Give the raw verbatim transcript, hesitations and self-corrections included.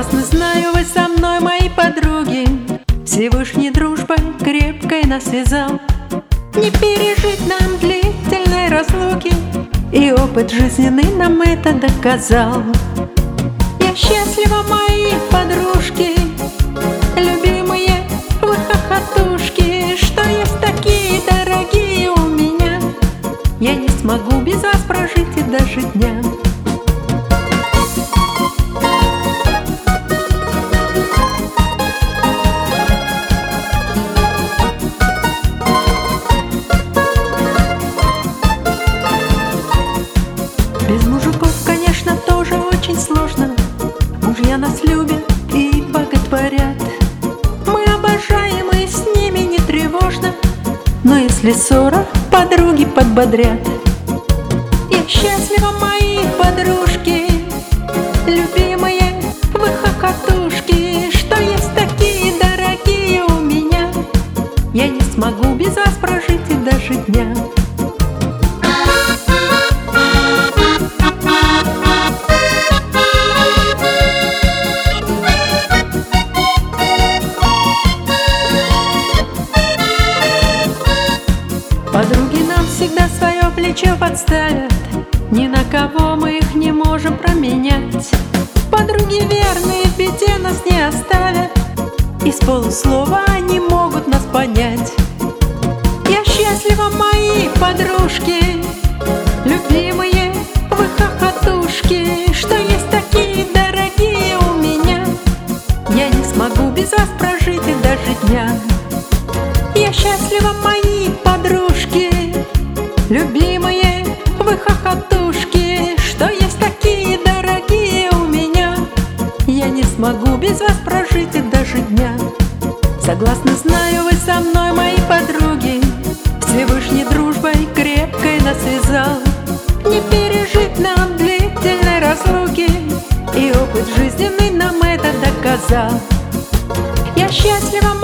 Согласны, знаю, вы со мной, мои подруги. Всевышней дружбой крепкой нас связал. Не пережить нам длительной разлуки, и опыт жизненный нам это доказал. Я счастлива, мои подружки, любимые вы хохотушки, что есть такие дорогие у меня. Я не смогу без вас прожить и даже дня. Без мужиков, конечно, тоже очень сложно. Мужья нас любят и боготворят. Мы обожаем, и с ними не тревожно. Но если ссора, подруги подбодрят. Я счастлива, мои подружки, любимые вы хохотушки, что есть такие дорогие у меня. Я не смогу без вас прожить и даже дня. Подруги нам всегда свое плечо подставят, ни на кого мы их не можем променять. Подруги верные, в беде нас не оставят, и с полуслова они могут нас понять. Я счастлива, мои подружки, любимые вы хохотушки, что есть такие дорогие у меня. Я не смогу без вас прожить и даже дня. Я счастлива, мои подружки, любимые вы хохотушки, что есть такие дорогие у меня. Я не смогу без вас прожить и даже дня. Согласны, знаю, вы со мной, мои подруги. Всевышней дружбой крепкой нас связал. Не пережить нам длительной разлуки, и опыт жизненный нам это доказал. Я счастлива,